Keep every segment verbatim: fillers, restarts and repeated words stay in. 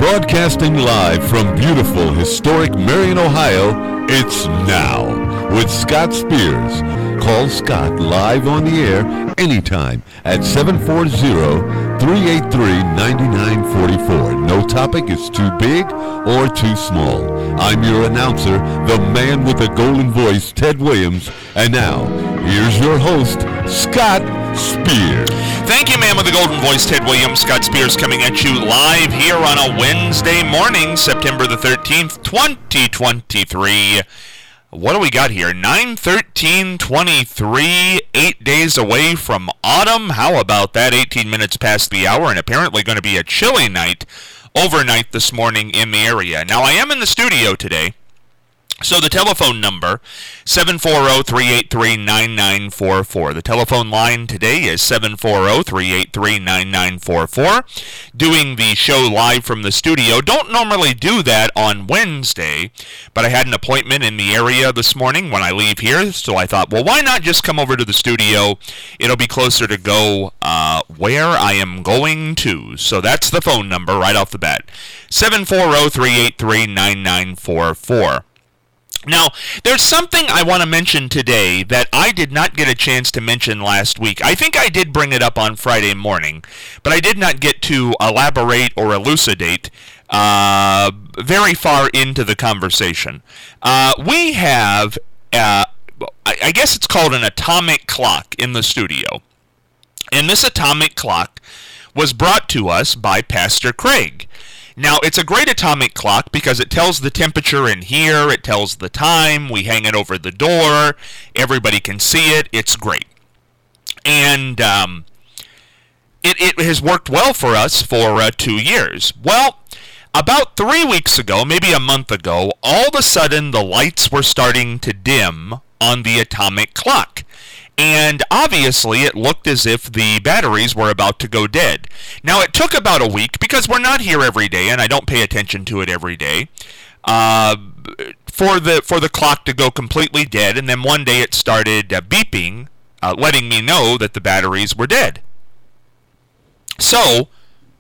Broadcasting live from beautiful, historic Marion, Ohio, it's Now with Scott Spears. Call Scott live on the air anytime at seven four zero, three eight three, nine nine four four. No topic is too big or too small. I'm your announcer, the man with the golden voice, Ted Williams. And now, here's your host, Scott Spears. Thank you, man with the golden voice, Ted Williams. Scott Spears coming at you live here on a Wednesday morning, September the thirteenth, twenty twenty-three. What do we got here? nine thirteen twenty-three, eight days away from autumn. How about that? eighteen minutes past the hour, and apparently going to be a chilly night overnight this morning in the area. Now, I am in the studio today. So the telephone number, seven four zero, three eight three, nine nine four four. The telephone line today is seven four zero, three eight three, nine nine four four. Doing the show live from the studio. Don't normally do that on Wednesday, but I had an appointment in the area this morning when I leave here, so I thought, well, why not just come over to the studio? It'll be closer to go uh, where I am going to. So that's the phone number right off the bat, seven four zero, three eight three, nine nine four four. Now, there's something I want to mention today that I did not get a chance to mention last week. I think I did bring it up on Friday morning, but I did not get to elaborate or elucidate uh, very far into the conversation. Uh, we have, uh, I guess it's called an atomic clock in the studio. And this atomic clock was brought to us by Pastor Craig. Now, it's a great atomic clock because it tells the temperature in here, it tells the time, we hang it over the door, everybody can see it, it's great. And um, it, it has worked well for us for uh, two years. Well, about three weeks ago, maybe a month ago, all of a sudden the lights were starting to dim on the atomic clock. And obviously it looked as if the batteries were about to go dead. Now it took about a week, because we're not here every day and I don't pay attention to it every day, uh, for the for the clock to go completely dead, and then one day it started uh, beeping, uh, letting me know that the batteries were dead. So,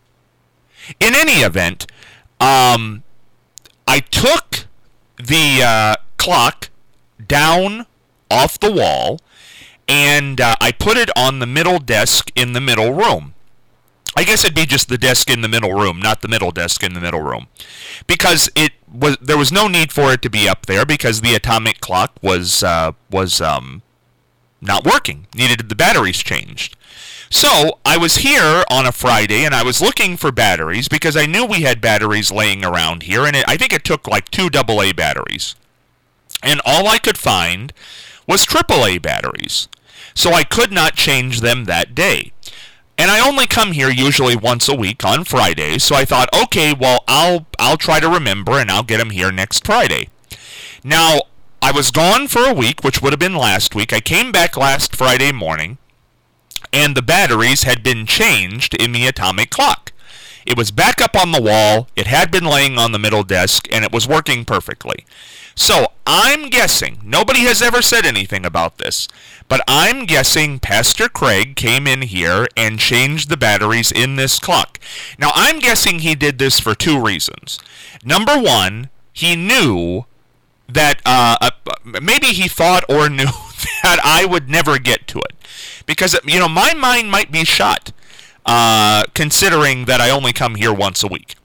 in any event, um, I took the uh, clock down off the wall, and uh, I put it on the middle desk in the middle room. I guess it'd be just the desk in the middle room, not the middle desk in the middle room. Because it was there was no need for it to be up there, because the atomic clock was uh, was um, not working. Needed the batteries changed. So I was here on a Friday, and I was looking for batteries, because I knew we had batteries laying around here, and it, I think it took like two double A batteries. And all I could find was triple A batteries. So I could not change them that day. And I only come here usually once a week on Fridays, so I thought, okay, well, I'll I'll try to remember, and I'll get them here next Friday. Now, I was gone for a week, which would have been last week. I came back last Friday morning, and the batteries had been changed in the atomic clock. It was back up on the wall, it had been laying on the middle desk, and it was working perfectly. So, I'm guessing, nobody has ever said anything about this, but I'm guessing Pastor Craig came in here and changed the batteries in this clock. Now, I'm guessing he did this for two reasons. Number one, he knew that, uh, uh, maybe he thought or knew that I would never get to it. Because, you know, my mind might be shut. Uh, considering that I only come here once a week.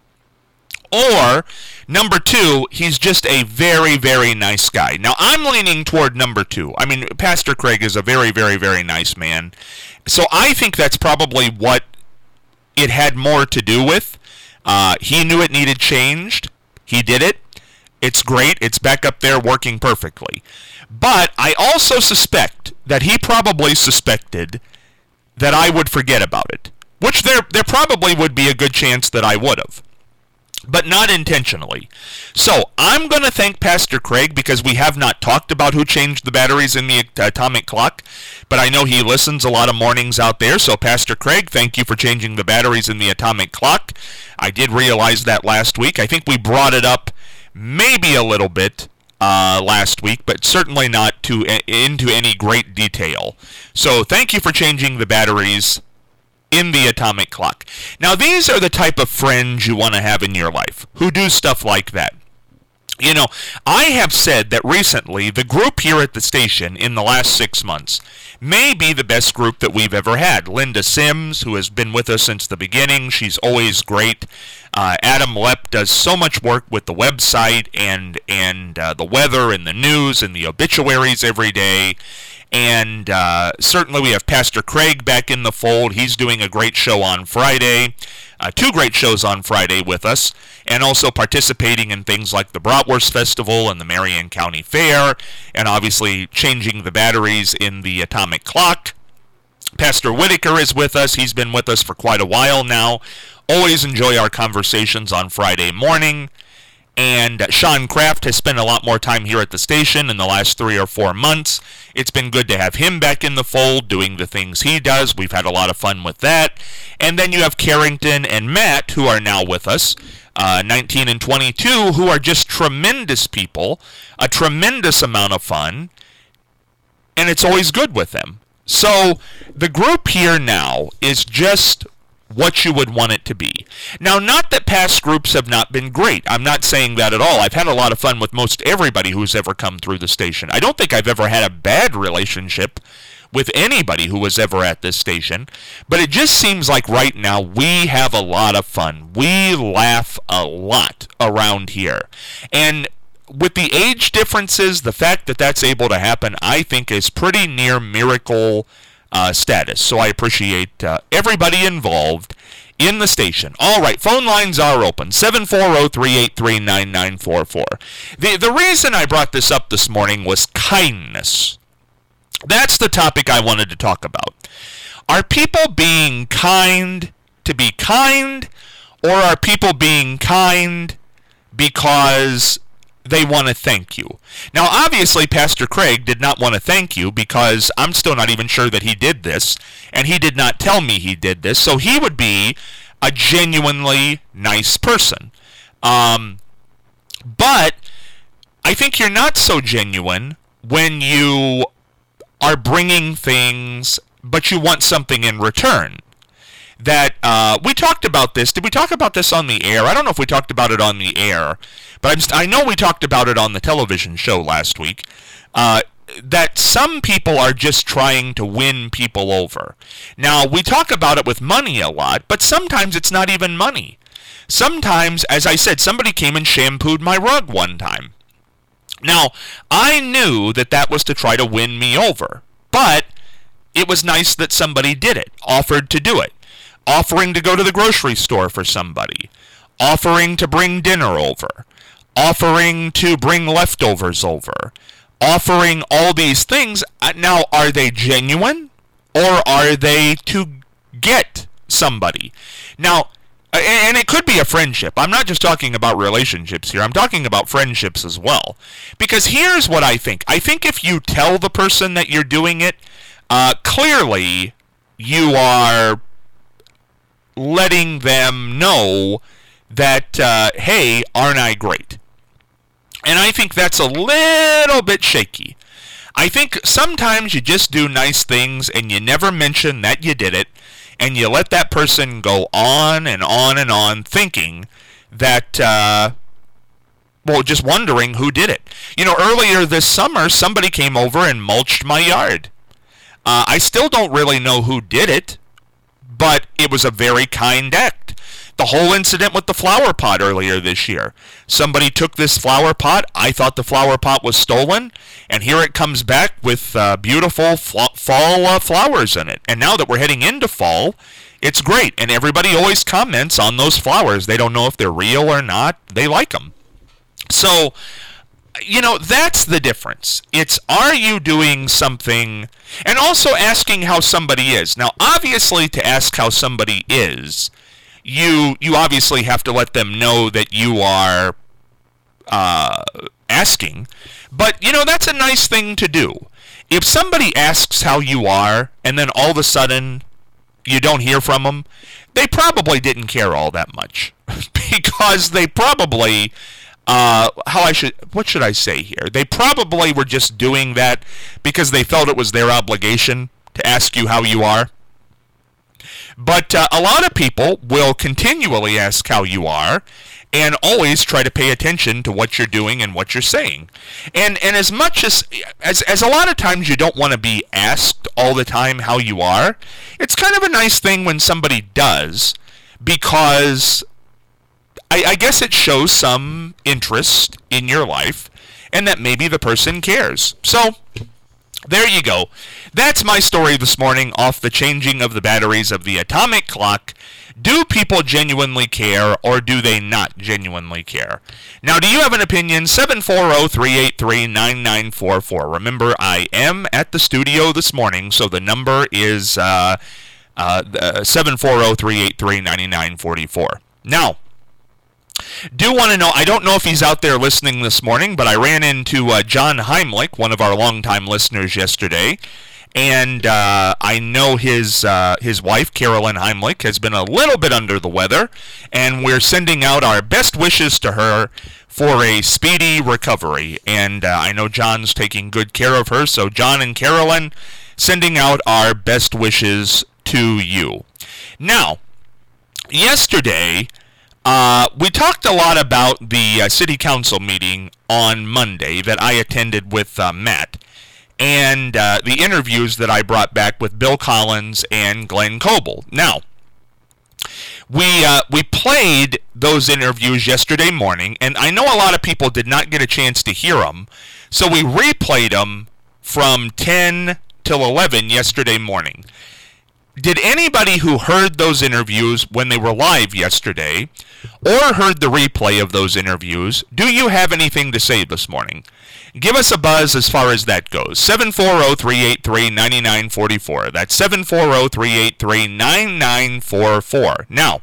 Or, number two, he's just a very, very nice guy. Now, I'm leaning toward number two. I mean, Pastor Craig is a very, very, very nice man. So I think that's probably what it had more to do with. Uh, he knew it needed changed. He did it. It's great. It's back up there working perfectly. But I also suspect that he probably suspected that I would forget about it. Which there there probably would be a good chance that I would have. But not intentionally. So, I'm going to thank Pastor Craig, because we have not talked about who changed the batteries in the atomic clock, but I know he listens a lot of mornings out there. So, Pastor Craig, thank you for changing the batteries in the atomic clock. I did realize that last week. I think we brought it up maybe a little bit uh, last week, but certainly not to into any great detail. So, thank you for changing the batteries in the Atomic Clock. Now, these are the type of friends you want to have in your life, who do stuff like that. You know, I have said that recently the group here at the station in the last six months may be the best group that we've ever had. Linda Sims, who has been with us since the beginning, she's always great. Uh, Adam Lepp does so much work with the website and, and uh, the weather and the news and the obituaries every day. And uh, certainly we have Pastor Craig back in the fold. He's doing a great show on Friday, uh, two great shows on Friday with us, and also participating in things like the Bratwurst Festival and the Marion County Fair, and obviously changing the batteries in the Atomic Clock. Pastor Whitaker is with us. He's been with us for quite a while now. Always enjoy our conversations on Friday morning. And Sean Kraft has spent a lot more time here at the station in the last three or four months. It's been good to have him back in the fold doing the things he does. We've had a lot of fun with that. And then you have Carrington and Matt, who are now with us, uh, nineteen and twenty-two, who are just tremendous people, a tremendous amount of fun, and it's always good with them. So the group here now is just what you would want it to be. Now, not that past groups have not been great. I'm not saying that at all. I've had a lot of fun with most everybody who's ever come through the station. I don't think I've ever had a bad relationship with anybody who was ever at this station, but it just seems like right now we have a lot of fun. We laugh a lot around here. And with the age differences, the fact that that's able to happen, I think is pretty near miracle Uh, status. So I appreciate uh, everybody involved in the station. All right, phone lines are open, seven four zero, three eight three, nine nine four four. The, the reason I brought this up this morning was kindness. That's the topic I wanted to talk about. Are people being kind to be kind, or are people being kind because they want to thank you? Now, obviously, Pastor Craig did not want to thank you because I'm still not even sure that he did this, and he did not tell me he did this, so he would be a genuinely nice person. Um, but I think you're not so genuine when you are bringing things, but you want something in return. That, uh, we talked about this. Did we talk about this on the air? I don't know if we talked about it on the air, but I'm st- I know we talked about it on the television show last week, uh, that some people are just trying to win people over. Now, we talk about it with money a lot, but sometimes it's not even money. Sometimes, as I said, somebody came and shampooed my rug one time. Now, I knew that that was to try to win me over, but it was nice that somebody did it, offered to do it. Offering to go to the grocery store for somebody, offering to bring dinner over, offering to bring leftovers over, offering all these things. Now, are they genuine, or are they to get somebody? Now, and it could be a friendship. I'm not just talking about relationships here. I'm talking about friendships as well. Because here's what I think. I think if you tell the person that you're doing it, uh, clearly you are letting them know that, uh, hey, aren't I great? And I think that's a little bit shaky. I think sometimes you just do nice things and you never mention that you did it, and you let that person go on and on and on thinking that, uh, well, just wondering who did it. You know, earlier this summer, somebody came over and mulched my yard. Uh, I still don't really know who did it, but it was a very kind act. The whole incident with the flower pot earlier this year. Somebody took this flower pot. I thought the flower pot was stolen, and here it comes back with uh, beautiful fl- fall uh, flowers in it. And now that we're heading into fall, it's great. And everybody always comments on those flowers. They don't know if they're real or not. They like them. So, you know, that's the difference. It's, are you doing something, and also asking how somebody is. Now, obviously, to ask how somebody is, you you obviously have to let them know that you are uh, asking. But, you know, that's a nice thing to do. If somebody asks how you are, and then all of a sudden you don't hear from them, they probably didn't care all that much. Because they probably... Uh, how I should, what should I say here? They probably were just doing that because they felt it was their obligation to ask you how you are. But uh, a lot of people will continually ask how you are, and always try to pay attention to what you're doing and what you're saying. And and as much as as as a lot of times you don't want to be asked all the time how you are, it's kind of a nice thing when somebody does, because I, I guess it shows some interest in your life, and that maybe the person cares. So there you go. That's my story this morning off the changing of the batteries of the atomic clock. Do people genuinely care, or do they not genuinely care? Now, do you have an opinion? seven four zero, three eight three, nine nine four four. Remember, I am at the studio this morning, so the number is uh, uh, seven four zero, three eight three, nine nine four four. Now, do want to know, I don't know if he's out there listening this morning, but I ran into uh, John Heimlich, one of our longtime listeners, yesterday. And uh, I know his uh, his wife, Carolyn Heimlich, has been a little bit under the weather, and we're sending out our best wishes to her for a speedy recovery. And uh, I know John's taking good care of her, so John and Carolyn, sending out our best wishes to you. Now, yesterday, uh, we talked a lot about the uh, city council meeting on Monday that I attended with uh, Matt, and uh, the interviews that I brought back with Bill Collins and Glenn Coble. Now, we uh, we played those interviews yesterday morning, and I know a lot of people did not get a chance to hear them, so we replayed them from ten till eleven yesterday morning. Did anybody who heard those interviews when they were live yesterday, or heard the replay of those interviews, do you have anything to say this morning? Give us a buzz as far as that goes. seven four zero, three eight three, nine nine four four. That's seven four zero, three eight three, nine nine four four. Now,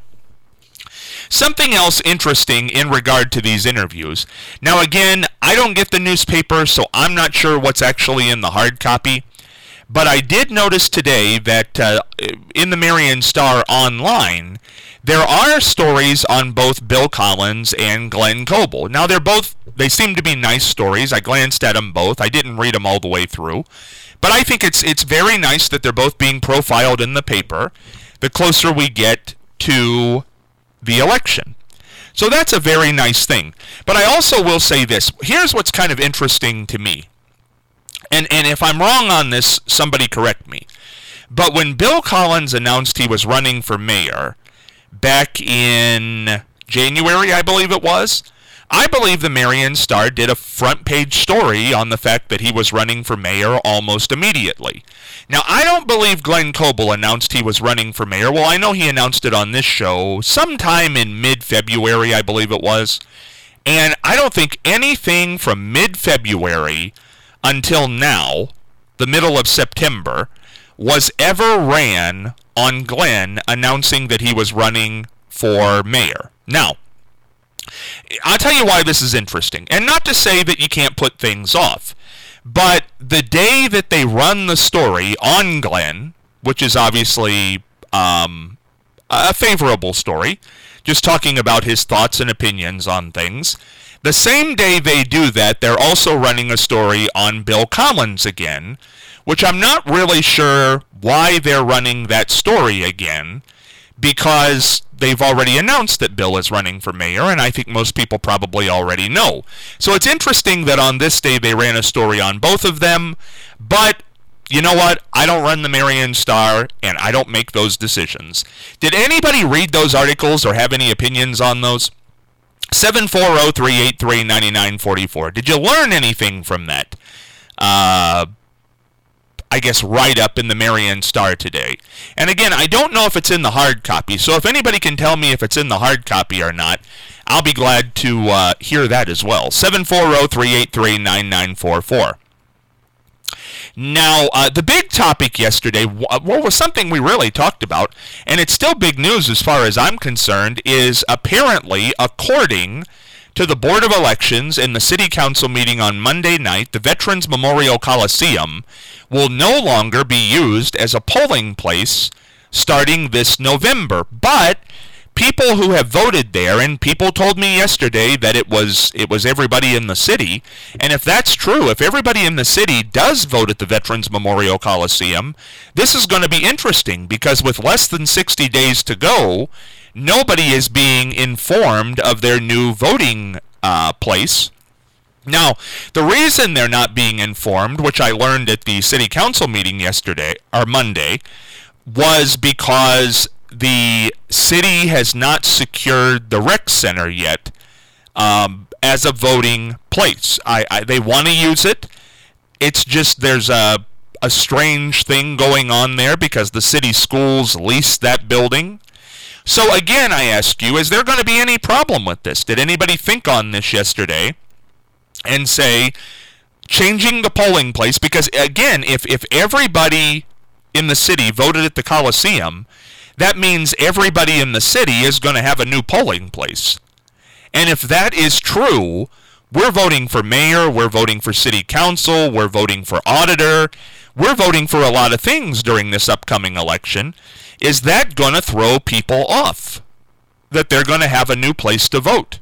something else interesting in regard to these interviews. Now, again, I don't get the newspaper, so I'm not sure what's actually in the hard copy. But I did notice today that uh, in the Marion Star Online, there are stories on both Bill Collins and Glenn Coble. Now, they're both, they seem to be nice stories. I glanced at them both. I didn't read them all the way through. But I think it's it's very nice that they're both being profiled in the paper the closer we get to the election. So that's a very nice thing. But I also will say this. Here's what's kind of interesting to me. And and if I'm wrong on this, somebody correct me. But when Bill Collins announced he was running for mayor back in January, I believe it was, I believe the Marion Star did a front page story on the fact that he was running for mayor almost immediately. Now, I don't believe Glenn Coble announced he was running for mayor. Well, I know he announced it on this show sometime in mid-February, I believe it was. And I don't think anything from mid-February until now, the middle of September, was ever ran on Glenn announcing that he was running for mayor. Now, I'll tell you why this is interesting. And not to say that you can't put things off, but the day that they run the story on Glenn, which is obviously um, a favorable story, just talking about his thoughts and opinions on things, the same day they do that, they're also running a story on Bill Collins again, which I'm not really sure why they're running that story again, because they've already announced that Bill is running for mayor, and I think most people probably already know. So it's interesting that on this day they ran a story on both of them, but you know what? I don't run the Marion Star, and I don't make those decisions. Did anybody read those articles or have any opinions on those? seven four zero, three eight three, nine nine four four. Did you learn anything from that? Uh, I guess write-up in the Marion Star today. And again, I don't know if it's in the hard copy, so if anybody can tell me if it's in the hard copy or not, I'll be glad to uh, hear that as well. seven four zero, three eight three, nine nine four four. Now, uh, the big topic yesterday, what was something we really talked about, and it's still big news as far as I'm concerned, is apparently, according to the Board of Elections in the City Council meeting on Monday night, the Veterans Memorial Coliseum will no longer be used as a polling place starting this November. But people who have voted there, and people told me yesterday that it was it was everybody in the city, and if that's true, if everybody in the city does vote at the Veterans Memorial Coliseum, this is going to be interesting, because with less than sixty days to go, nobody is being informed of their new voting uh, place. Now, the reason they're not being informed, which I learned at the city council meeting yesterday, or Monday, was because the city has not secured the rec center yet um, as a voting place. I, I they want to use it. It's just there's a a strange thing going on there because the city schools lease that building. So again, I ask you, is there going to be any problem with this? Did anybody think on this yesterday and say changing the polling place? Because again, if if everybody in the city voted at the Coliseum, that means everybody in the city is going to have a new polling place. And if that is true, we're voting for mayor, we're voting for city council, we're voting for auditor, we're voting for a lot of things during this upcoming election. Is that going to throw people off? That they're going to have a new place to vote?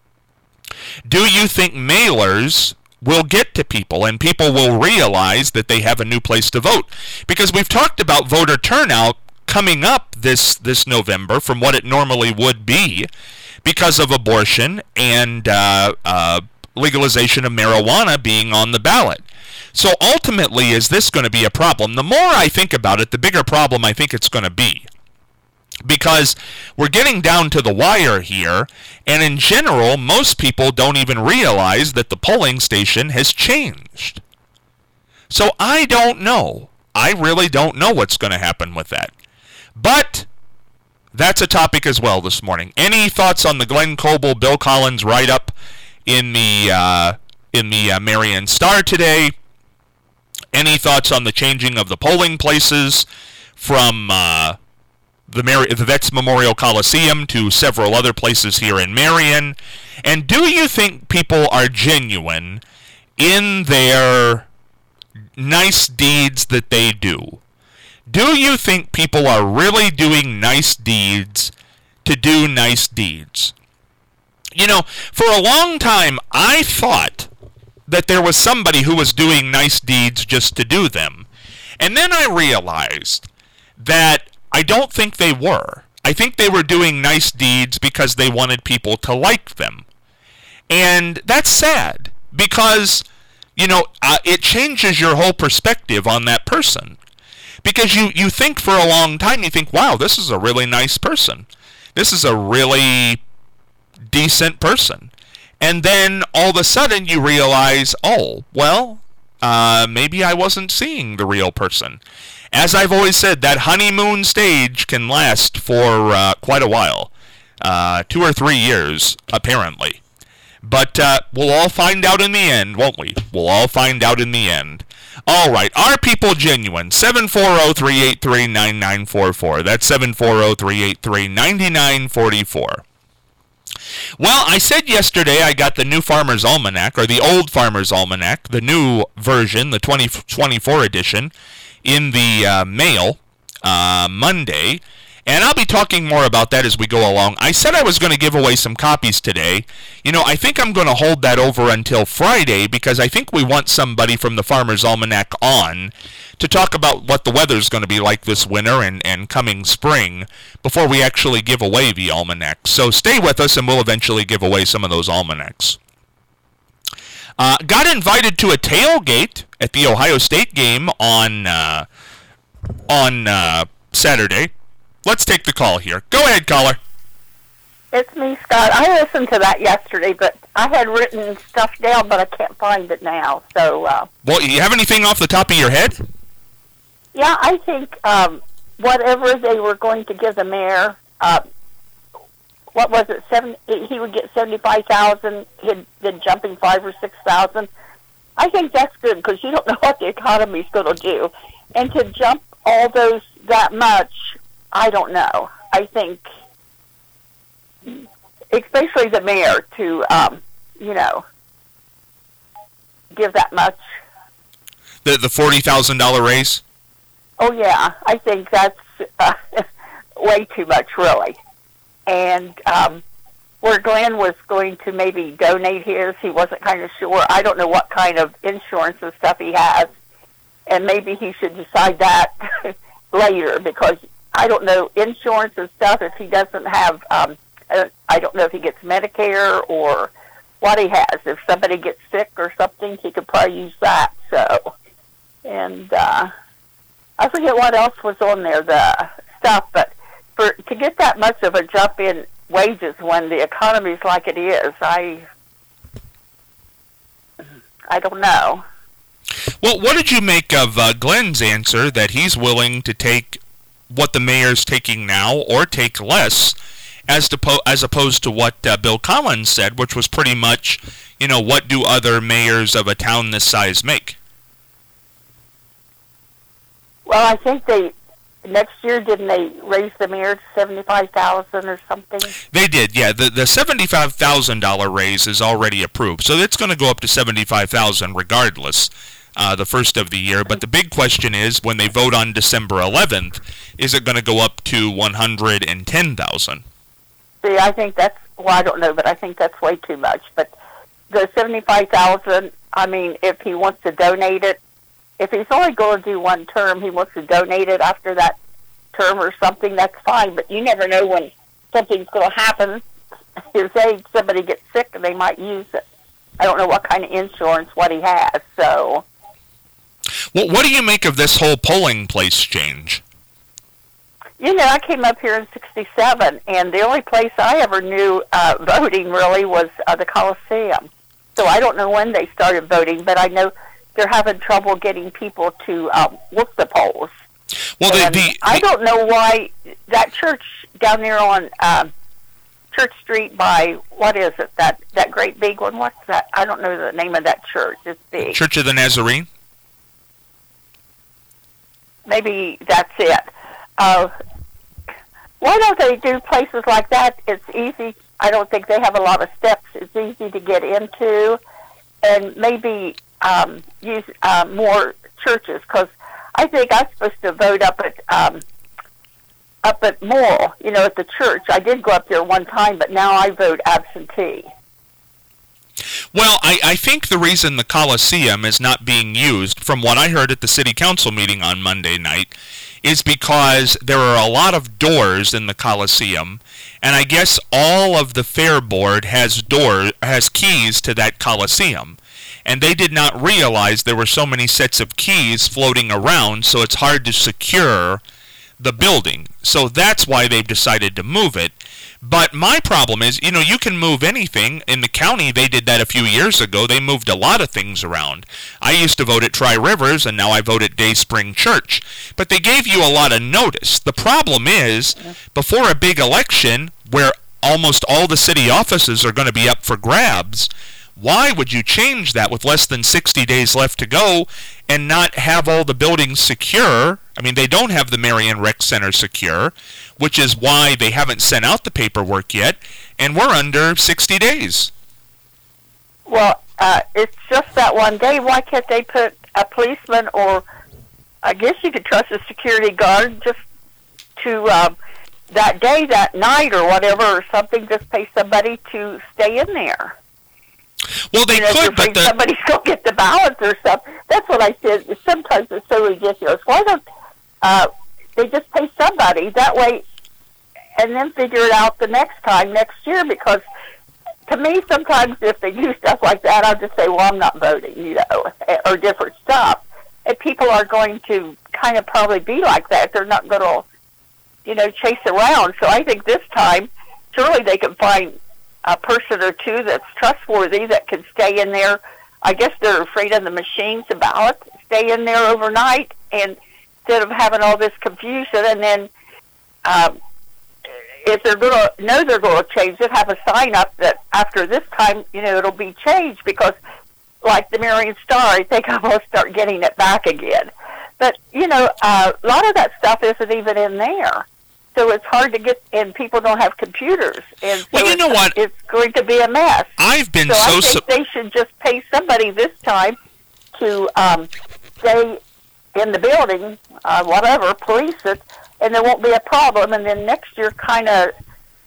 Do you think mailers will get to people and people will realize that they have a new place to vote? Because we've talked about voter turnout coming up this, this November from what it normally would be because of abortion and uh, uh, legalization of marijuana being on the ballot. So ultimately, is this going to be a problem? The more I think about it, the bigger problem I think it's going to be. Because we're getting down to the wire here, and in general, most people don't even realize that the polling station has changed. So I don't know. I really don't know what's going to happen with that. But that's a topic as well this morning. Any thoughts on the Glenn Coble, Bill Collins write-up in the uh, in the uh, Marion Star today? Any thoughts on the changing of the polling places from uh, the, Mar- the Vets Memorial Coliseum to several other places here in Marion? And do you think people are genuine in their nice deeds that they do? Do you think people are really doing nice deeds to do nice deeds? You know, for a long time, I thought that there was somebody who was doing nice deeds just to do them. And then I realized that I don't think they were. I think they were doing nice deeds because they wanted people to like them. And that's sad because, you know, uh, it changes your whole perspective on that person. Because you, you think for a long time, you think, wow, this is a really nice person. This is a really decent person. And then all of a sudden you realize, oh, well, uh, maybe I wasn't seeing the real person. As I've always said, that honeymoon stage can last for uh, quite a while. Uh, two or three years, apparently. But uh, we'll all find out in the end, won't we? We'll all find out in the end. All right, are people genuine? seven four zero, three eight three, nine nine four four. That's seven four zero, three eight three, nine nine four four. Well, I said yesterday I got the new Farmer's Almanac, or the old Farmer's Almanac, the new version, the twenty twenty-four edition, in the uh, mail uh, Monday. And I'll be talking more about that as we go along. I said I was going to give away some copies today. You know, I think I'm going to hold that over until Friday because I think we want somebody from the Farmer's Almanac on to talk about what the weather's going to be like this winter and, and coming spring before we actually give away the almanac. So stay with us and we'll eventually give away some of those almanacs. Uh, got invited to a tailgate at the Ohio State game on, uh, on uh, Saturday. Let's take the call here. Go ahead, caller. It's me, Scott. I listened to that yesterday, but I had written stuff down, but I can't find it now. So, uh, well, you have anything off the top of your head? Yeah, I think um, whatever they were going to give the mayor, uh, what was it? Seven? He would get seventy-five thousand. He'd been jumping five or six thousand. I think that's good because you don't know what the economy's going to do, and to jump all those that much. I don't know. I think, especially the mayor, to, um, you know, give that much. The the forty thousand dollars raise? Oh, yeah. I think that's uh, way too much, really. and um, where Glenn was going to maybe donate his, he wasn't kind of sure. I don't know what kind of insurance and stuff he has, and maybe he should decide that later, because I don't know insurance and stuff. If he doesn't have, um, I don't know if he gets Medicare or what he has. If somebody gets sick or something, he could probably use that. So, and uh, I forget what else was on there, the stuff, but for to get that much of a jump in wages when the economy is like it is, I, I don't know. Well, what did you make of uh, Glenn's answer that he's willing to take what the mayor's taking now or take less, as to po- as opposed to what uh, Bill Collins said, which was pretty much, you know, what do other mayors of a town this size make? Well, I think they next year, didn't they raise the mayor to seventy-five thousand or something? They did, yeah. The the seventy-five thousand dollar raise is already approved, so it's going to go up to seventy-five thousand regardless. Uh, the first of the year, but the big question is, when they vote on December eleventh, is it going to go up to one hundred ten thousand? See, I think that's, well, I don't know, but I think that's way too much. But the seventy-five thousand, I mean, if he wants to donate it, if he's only going to do one term, he wants to donate it after that term or something, that's fine. But you never know when something's going to happen. His age, somebody gets sick and they might use it. I don't know what kind of insurance, what he has, so... Well, what do you make of this whole polling place change? You know, I came up here in sixty-seven, and the only place I ever knew uh, voting really was uh, the Coliseum. So I don't know when they started voting, but I know they're having trouble getting people to um, look the polls. Well, the, the, I don't know why that church down there on um, Church Street by, what is it, that, that great big one? What's that? I don't know the name of that church. It's big. Church of the Nazarene? Maybe that's it. Uh, why don't they do places like that? It's easy. I don't think they have a lot of steps. It's easy to get into, and maybe um, use uh, more churches, because I think I'm supposed to vote up at um, up at Morrill, you know, at the church. I did go up there one time, but now I vote absentee. Well, I, I think the reason the Coliseum is not being used, from what I heard at the city council meeting on Monday night, is because there are a lot of doors in the Coliseum, and I guess all of the fair board has door has keys to that Coliseum, and they did not realize there were so many sets of keys floating around, so it's hard to secure the building. So that's why they've decided to move it. But my problem is, you know, you can move anything. In the county, they did that a few years ago. They moved a lot of things around. I used to vote at Tri-Rivers, and now I vote at Day Spring Church. But they gave you a lot of notice. The problem is, before a big election, where almost all the city offices are going to be up for grabs, why would you change that with less than sixty days left to go and not have all the buildings secure? I mean, they don't have the Marion Rec Center secure, which is why they haven't sent out the paperwork yet, and we're under sixty days. Well, uh, it's just that one day. Why can't they put a policeman, or I guess you could trust a security guard, just to um, that day, that night, or whatever, or something, just pay somebody to stay in there? Well, they you know, could, but the... somebody's going to get the ballots or something. That's what I said. Sometimes it's so ridiculous. Why don't uh, they just pay somebody that way, and then figure it out the next time, next year? Because to me, sometimes if they do stuff like that, I'll just say, well, I'm not voting, you know, or different stuff. And people are going to kind of probably be like that. They're not going to, you know, chase around. So I think this time, surely they can find a person or two that's trustworthy that can stay in there. I guess they're afraid of the machines, the ballots, stay in there overnight, and instead of having all this confusion, and then um, if they're going to know they're going to change it, have a sign up that after this time, you know, it'll be changed, because like the Marion Star, I think I'm going to start getting it back again. But, you know, uh, a lot of that stuff isn't even in there. So it's hard to get, and people don't have computers. And so well, you know it's, what? It's going to be a mess. I've been so so... I think su- they should just pay somebody this time to um, stay in the building, uh, whatever, police it, and there won't be a problem. And then next year kind of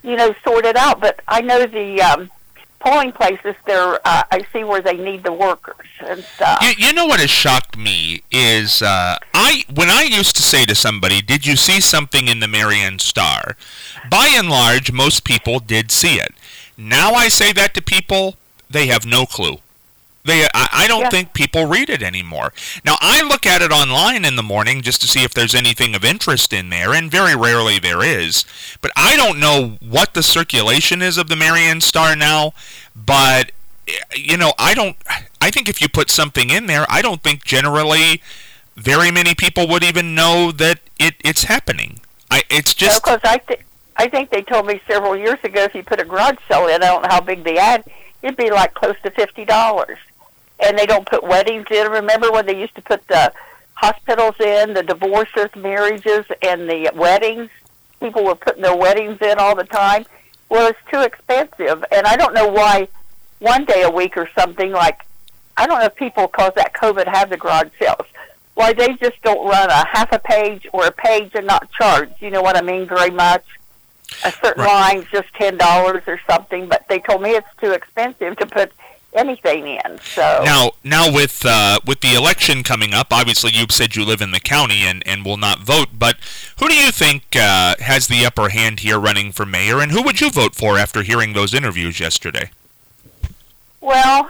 you know, sorted out. But I know the um, polling places, they're, uh, I see where they need the workers and stuff. You, you know what has shocked me is uh, I when I used to say to somebody, did you see something in the Marion Star? By and large, most people did see it. Now I say that to people, they have no clue. They, I, I don't Yeah. think people read it anymore. Now, I look at it online in the morning just to see if there's anything of interest in there, and very rarely there is. But I don't know what the circulation is of the Marion Star now, but, you know, I don't, I think if you put something in there, I don't think generally very many people would even know that it, it's happening. I, it's just... Because I, th- I think they told me several years ago if you put a garage sale in, I don't know how big the ad, it'd be like close to fifty dollars. And they don't put weddings in. Remember when they used to put the hospitals in, the divorces, marriages, and the weddings? People were putting their weddings in all the time. Well, it's too expensive. And I don't know why one day a week or something, like, I don't know if people, because that COVID, have the garage sales, why they just don't run a half a page or a page and not charge. You know what I mean? Very much. A certain Right. line's just ten dollars or something, but they told me it's too expensive to put anything in. So Now, now with uh, with the election coming up, obviously you said you live in the county and, and will not vote, but who do you think uh, has the upper hand here running for mayor, and who would you vote for after hearing those interviews yesterday? well,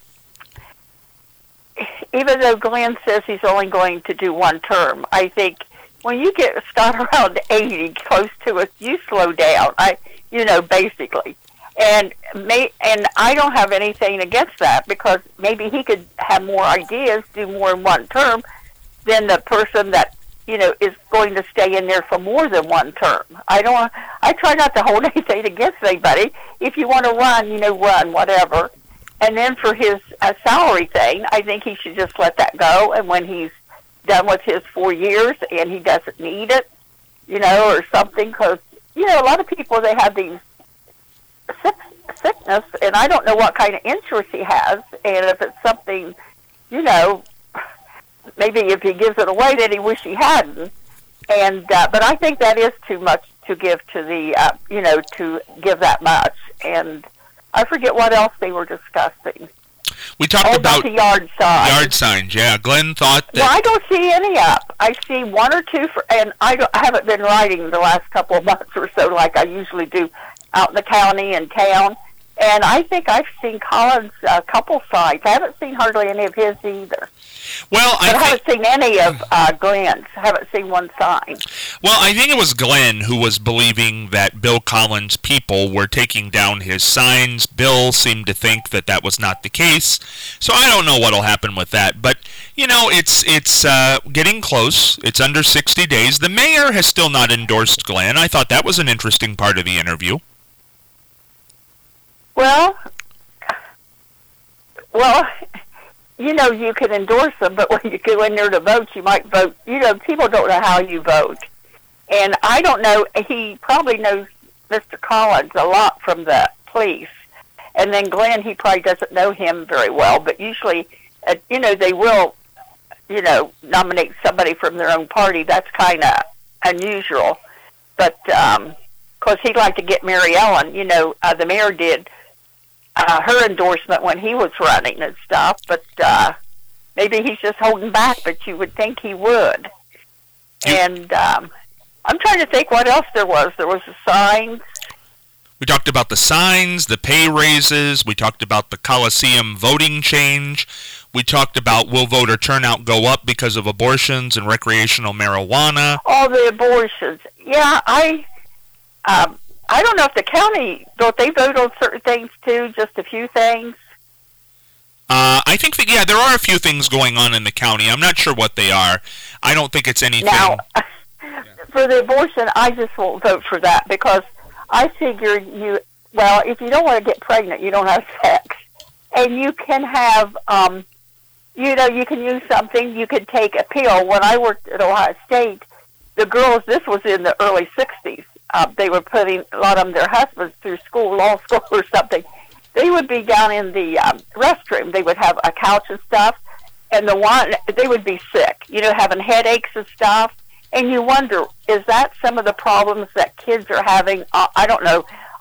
even though Glenn says he's only going to do one term, I think when you get start around eighty, close to it, you slow down. I, you know, basically, and may and I don't have anything against that because maybe he could have more ideas, do more in one term, than the person that you know is going to stay in there for more than one term. I don't. I try not to hold anything against anybody. If you want to run, you know, run whatever. And then for his uh, salary thing, I think he should just let that go. And when he's done with his four years and he doesn't need it, you know, or something, because, you know, a lot of people, they have these sick, sickness, and I don't know what kind of insurance he has, and if it's something, you know, maybe if he gives it away, then he wish he hadn't. And uh, but I think that is too much to give to the, uh, you know, to give that much. And I forget what else they were discussing. We talked Oh, about about the yard signs. yard signs. Yeah, Glenn thought that. Well, I don't see any up. I see one or two, for, and I, don't, I haven't been writing the last couple of months or so like I usually do out in the county and town. And I think I've seen Collins' a uh, couple signs. I haven't seen hardly any of his either. Well, But I, I thi- haven't seen any of uh, Glenn's. I haven't seen one sign. Well, I think it was Glenn who was believing that Bill Collins' people were taking down his signs. Bill seemed to think that that was not the case. So I don't know what will happen with that. But, you know, it's it's uh, getting close. It's under sixty days. The mayor has still not endorsed Glenn. I thought that was an interesting part of the interview. Well, well, you know, you can endorse them, but when you go in there to vote, you might vote. You know, people don't know how you vote. And I don't know, he probably knows Mister Collins a lot from the police. And then Glenn, he probably doesn't know him very well, but usually, uh, you know, they will, you know, nominate somebody from their own party. That's kind of unusual. But, um, because he'd like to get Mary Ellen, you know, uh, the mayor did uh, her endorsement when he was running and stuff, but uh, maybe he's just holding back, but you would think he would. You- And um, I'm trying to think what else there was. There was a sign. We talked about the signs, the pay raises. We talked about the Coliseum voting change. We talked about will voter turnout go up because of abortions and recreational marijuana. All the abortions. Yeah, I... Um, I don't know if the county, don't they vote on certain things too, just a few things? Uh, I think that, yeah, there are a few things going on in the county. I'm not sure what they are. I don't think it's anything. Now, for the abortion, I just won't vote for that because I figure you, well, if you don't want to get pregnant, you don't have sex. And you can have, um, you know, you can use something, you could take a pill. When I worked at Ohio State, the girls, this was in the early sixties, uh, they were putting a lot of them, their husbands, through school, law school or something. They would be down in the um, restroom. They would have a couch and stuff, and the one they would be sick, you know, having headaches and stuff. And you wonder, is that some of the problems that kids are having? Uh, I don't know.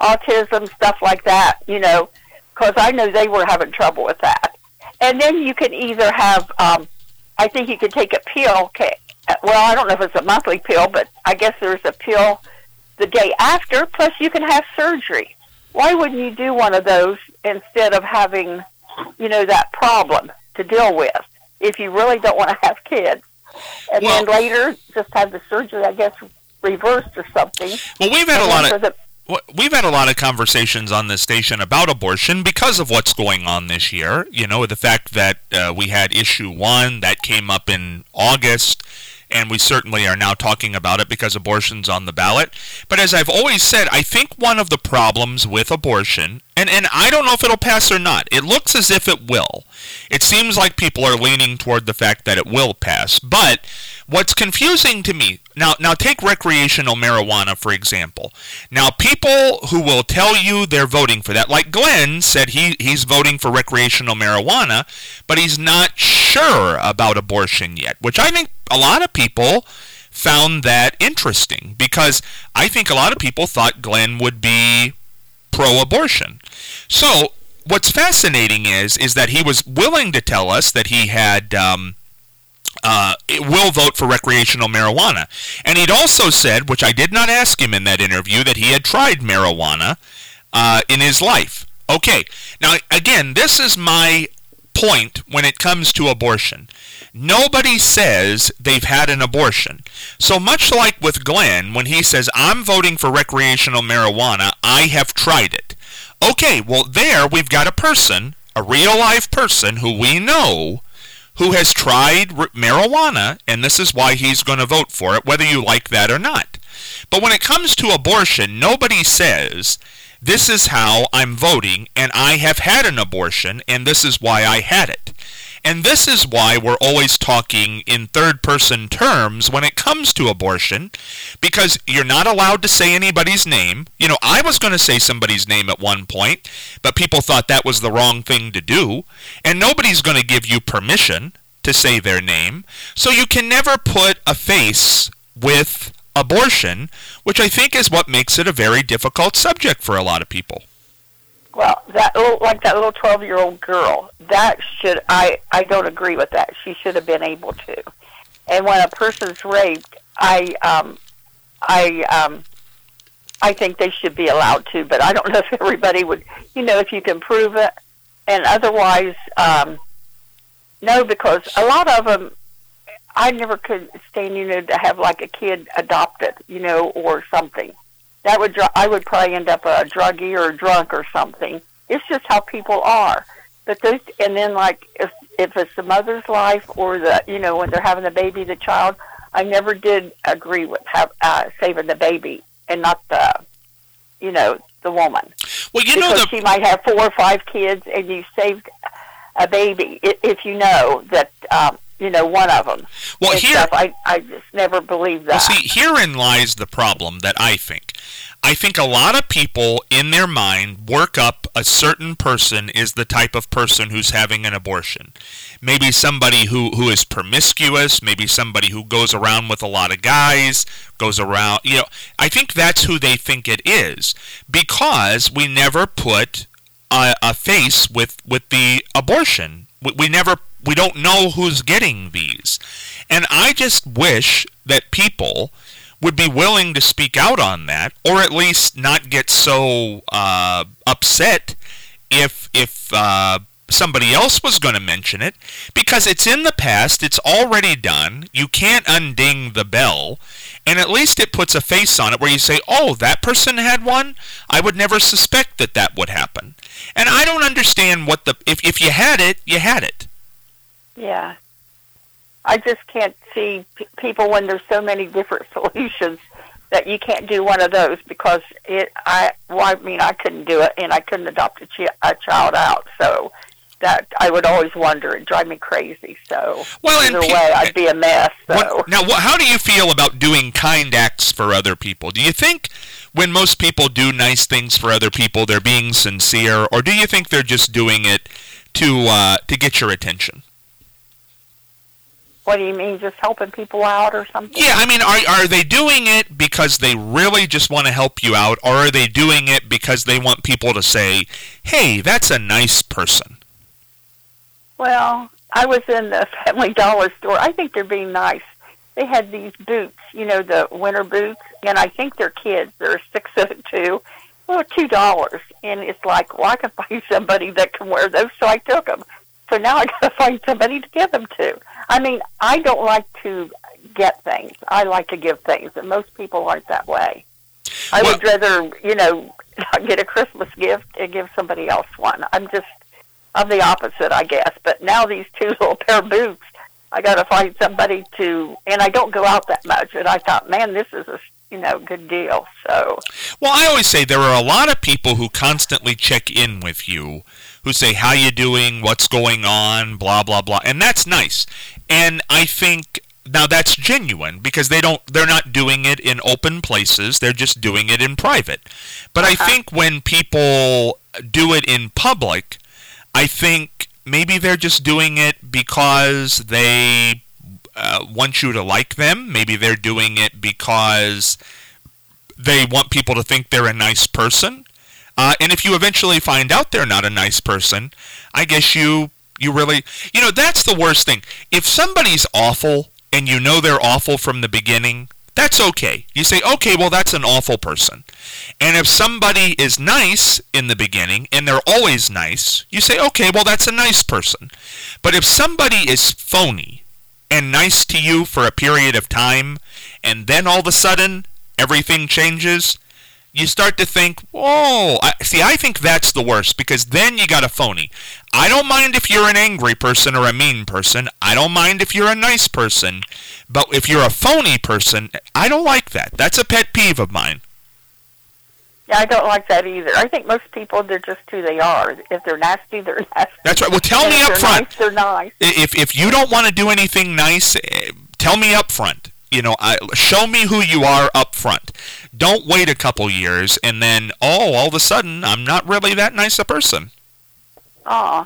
autism, stuff like that, you know, because I know they were having trouble with that. And then you can either have, um, I think you could take a pill. Okay, well, I don't know if it's a monthly pill, but I guess there's a pill the day after, plus you can have surgery. Why wouldn't you do one of those instead of having, you know, that problem to deal with if you really don't want to have kids? And well, then later, just have the surgery, I guess, reversed or something. Well, we've had a lot of... The, We've had a lot of conversations on this station about abortion because of what's going on this year. You know, the fact that uh, we had issue one that came up in August, and we certainly are now talking about it because abortion's on the ballot. But as I've always said, I think one of the problems with abortion, and, and I don't know if it'll pass or not, it looks as if it will. It seems like people are leaning toward the fact that it will pass. But what's confusing to me, now, now take recreational marijuana, for example. Now, people who will tell you they're voting for that, like Glenn said he, he's voting for recreational marijuana, but he's not sure about abortion yet, which I think a lot of people found that interesting, because I think a lot of people thought Glenn would be pro-abortion. So what's fascinating is, is that he was willing to tell us that he had... Um, Uh, will vote for recreational marijuana. And he'd also said, which I did not ask him in that interview, that he had tried marijuana uh, in his life. Okay, now again, this is my point when it comes to abortion. Nobody says they've had an abortion. So much like with Glenn, when he says, I'm voting for recreational marijuana, I have tried it. Okay, well there we've got a person, a real life person who we know, who has tried marijuana, and this is why he's going to vote for it, whether you like that or not. But when it comes to abortion, nobody says, this is how I'm voting, and I have had an abortion, and this is why I had it. And this is why we're always talking in third-person terms when it comes to abortion, because you're not allowed to say anybody's name. You know, I was going to say somebody's name at one point, but people thought that was the wrong thing to do, and nobody's going to give you permission to say their name. So you can never put a face with abortion, which I think is what makes it a very difficult subject for a lot of people. Well, that little, like that little twelve-year-old girl, that should, I, I don't agree with that. She should have been able to. And when a person's raped, I, um, I, um, I think they should be allowed to, but I don't know if everybody would, you know, if you can prove it. And otherwise, um, no, because a lot of them, I never could stand, you know, to have like a kid adopted, you know, or something. That would I would probably end up a druggie or a drunk or something. It's just how people are. But those, and then like if if it's the mother's life or the, you know, when they're having the baby, the child, I never did agree with have, uh, saving the baby and not the, you know, the woman. Well, you because know, the... she might have four or five kids, and you saved a baby if you know that. Um, You know, one of them. Well, here, stuff. I, I just never believed that. Well, see, herein lies the problem that I think. I think a lot of people in their mind work up a certain person is the type of person who's having an abortion. Maybe somebody who, who is promiscuous, maybe somebody who goes around with a lot of guys, goes around, you know, I think that's who they think it is, because we never put a, a face with, with the abortion. We, we never We don't know who's getting these. And I just wish that people would be willing to speak out on that, or at least not get so uh, upset if if uh, somebody else was going to mention it, because it's in the past, it's already done, you can't unding the bell, and at least it puts a face on it where you say, oh, that person had one? I would never suspect that that would happen. And I don't understand what the, if, if you had it, you had it. Yeah. I just can't see p- people when there's so many different solutions that you can't do one of those, because it, I, well, I mean, I couldn't do it, and I couldn't adopt a, chi- a child out, so that I would always wonder. It'd drive me crazy, so well, either pe- way, I'd be a mess. So. What, now, what, how do you feel about doing kind acts for other people? Do you think when most people do nice things for other people, they're being sincere, or do you think they're just doing it to uh, to get your attention? What do you mean, just helping people out or something? Yeah, I mean, are are they doing it because they really just want to help you out, or are they doing it because they want people to say, hey, that's a nice person? Well, I was in the Family Dollar store. I think they're being nice. They had these boots, you know, the winter boots, and I think they're kids. They're six foot two. Well, two dollars, and it's like, well, I can find somebody that can wear those, so I took them. So now I got to find somebody to give them to. I mean, I don't like to get things. I like to give things, and most people aren't that way. I well, would rather, you know, get a Christmas gift and give somebody else one. I'm just, I'm the opposite, I guess. But now these two little pair of boots, I got to find somebody to, and I don't go out that much. And I thought, man, this is a, you know, good deal. So. Well, I always say there are a lot of people who constantly check in with you, who say, how you doing, what's going on, blah, blah, blah. And that's nice. And I think, now that's genuine, because they don't, they're not doing it in open places, they're just doing it in private. But uh-huh. I think when people do it in public, I think maybe they're just doing it because they uh, want you to like them. Maybe they're doing it because they want people to think they're a nice person. Uh, and if you eventually find out they're not a nice person, I guess you you really... You know, that's the worst thing. If somebody's awful, and you know they're awful from the beginning, that's okay. You say, okay, well, that's an awful person. And if somebody is nice in the beginning, and they're always nice, you say, okay, well, that's a nice person. But if somebody is phony and nice to you for a period of time, and then all of a sudden everything changes, you start to think, oh, I, see, I think that's the worst, because then you got a phony. I don't mind if you're an angry person or a mean person. I don't mind if you're a nice person. But if you're a phony person, I don't like that. That's a pet peeve of mine. Yeah, I don't like that either. I think most people, they're just who they are. If they're nasty, they're nasty. That's right. Well, tell and me if up they're front. Nice, they're nice. If, if you don't want to do anything nice, tell me up front. You know, I, show me who you are up front. Don't wait a couple years and then, oh, all of a sudden, I'm not really that nice a person. Aw.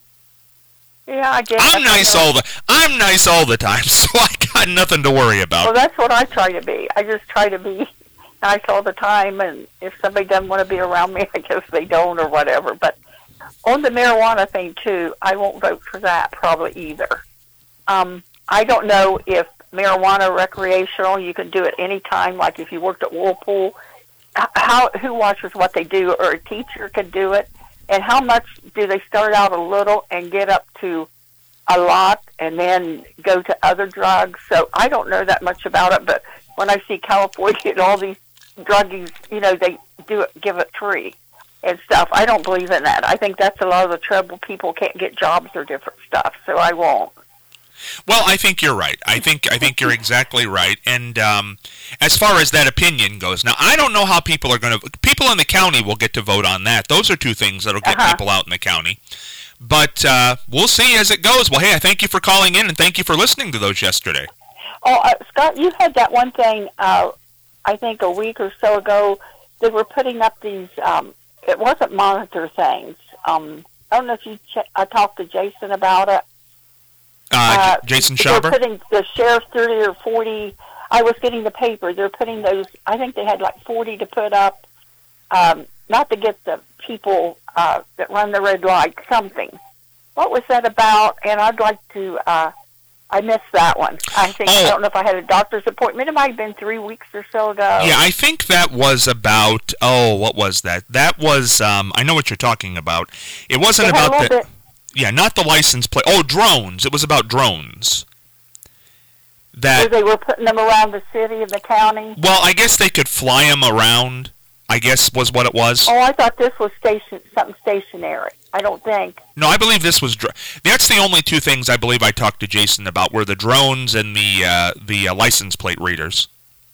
Yeah, I guess. I'm nice all the I'm nice all the time, so I got nothing to worry about. Well, that's what I try to be. I just try to be nice all the time, and if somebody doesn't want to be around me, I guess they don't or whatever. But on the marijuana thing, too, I won't vote for that probably either. Um, I don't know if marijuana recreational, you can do it any time, like if you worked at Whirlpool. How who watches what they do, or a teacher can do it, and how much do they start out a little and get up to a lot and then go to other drugs? So I don't know that much about it, but when I see California and all these druggies, you know, they do it, give it free and stuff. I don't believe in that. I think that's a lot of the trouble. People can't get jobs or different stuff, so I won't. Well, I think you're right. I think I think you're exactly right. And um, as far as that opinion goes, now I don't know how people are going to. People in the county will get to vote on that. Those are two things that'll get uh-huh. people out in the county. But uh, we'll see as it goes. Well, hey, I thank you for calling in and thank you for listening to those yesterday. Oh, uh, Scott, you had that one thing. Uh, I think a week or so ago, they were putting up these. Um, it wasn't monitor things. Um, I don't know if you. Ch- I talked to Jason about it. Uh, J- Jason Schauber? They're putting the sheriff's thirty or forty. I was getting the paper. They're putting those, I think they had like forty to put up, um, not to get the people uh, that run the red light, something. What was that about? And I'd like to, uh, I missed that one. I think, oh. I don't know if I had a doctor's appointment. It might have been three weeks or so ago. Yeah, I think that was about, oh, what was that? That was, um, I know what you're talking about. It wasn't It had about a little the... bit, Yeah, not the license plate. Oh, drones. It was about drones. where That they were putting them around the city and the county. well, I guess they could fly them around. I guess was what it was. Oh, I thought this was station something stationary. I don't think. No, I believe this was. Dr- That's the only two things I believe I talked to Jason about were the drones and the uh, the uh, license plate readers.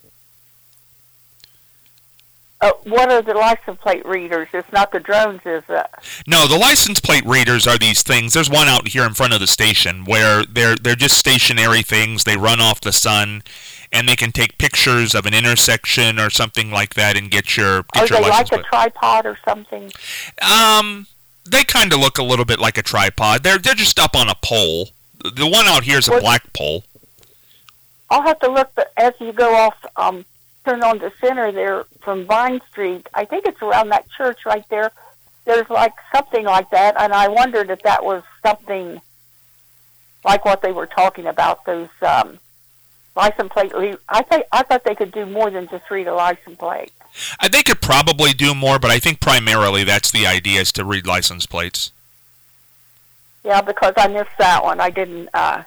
Uh, what are the license plate readers? It's not the drones, is it? No, the license plate readers are these things. There's one out here in front of the station where they're they're just stationary things. They run off the sun, and they can take pictures of an intersection or something like that and get your get Are your they license like a plate. tripod or something? Um, they kind of look a little bit like a tripod. They're they're just up on a pole. The one out here is a What- black pole. I'll have to look, but as you go off, um, turn on the center there from Vine Street, I think it's around that church right there. There's like something like that, and I wondered if that was something like what they were talking about, those um, license plate. I think I thought they could do more than just read a license plate. Uh, they could probably do more, but I think primarily that's the idea, is to read license plates. Yeah, because I missed that one. I didn't uh,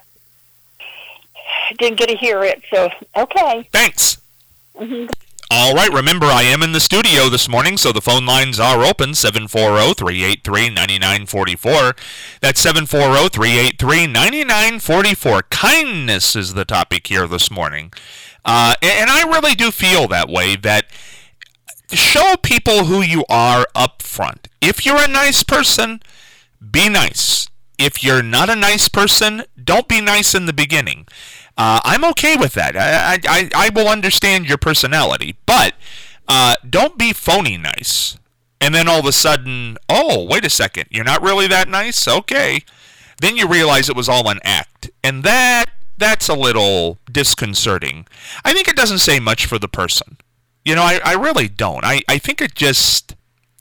didn't get to hear it. So okay. Thanks. Mm-hmm. All right, remember, I am in the studio this morning, so the phone lines are open, seven four zero, three eight three, nine nine four four. That's seven four zero, three eight three, nine nine four four. Kindness is the topic here this morning. Uh, and I really do feel that way, that show people who you are up front. If you're a nice person, be nice. If you're not a nice person, don't be nice in the beginning. Uh, I'm okay with that. I, I, I will understand your personality, but uh, don't be phony nice. And then all of a sudden, oh, wait a second, you're not really that nice? Okay. Then you realize it was all an act. And that that's a little disconcerting. I think it doesn't say much for the person. You know, I, I really don't. I, I think it just,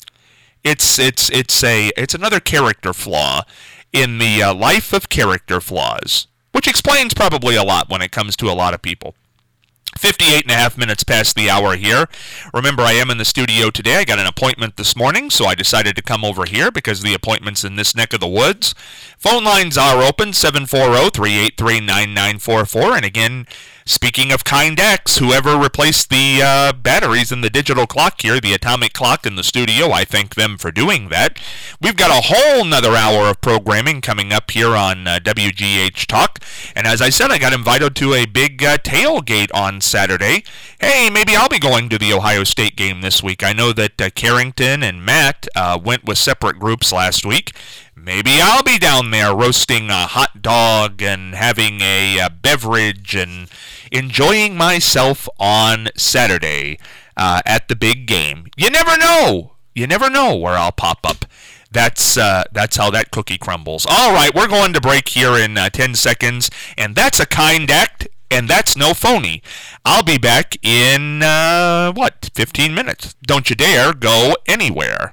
it's it's it's a it's another character flaw in the uh, life of character flaws, which explains probably a lot when it comes to a lot of people. fifty-eight and a half minutes past the hour here. Remember, I am in the studio today. I got an appointment this morning, so I decided to come over here because the appointment's in this neck of the woods. Phone lines are open, seven four zero, three eight three, nine nine four four. And again, speaking of Kind-X, whoever replaced the uh, batteries in the digital clock here, the atomic clock in the studio, I thank them for doing that. We've got a whole nother hour of programming coming up here on uh, W G H Talk. And as I said, I got invited to a big uh, tailgate on Saturday. Hey, maybe I'll be going to the Ohio State game this week. I know that uh, Carrington and Matt uh, went with separate groups last week. Maybe I'll be down there roasting a hot dog and having a, a beverage and enjoying myself on Saturday uh, at the big game. You never know. You never know where I'll pop up. That's uh, that's how that cookie crumbles. All right, we're going to break here in uh, ten seconds, and that's a kind act, and that's no phony. I'll be back in, uh, what, fifteen minutes. Don't you dare go anywhere.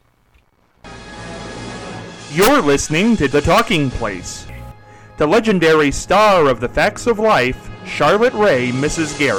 You're listening to The Talking Place. The legendary star of The Facts of Life, Charlotte Rae, Missus Garrett.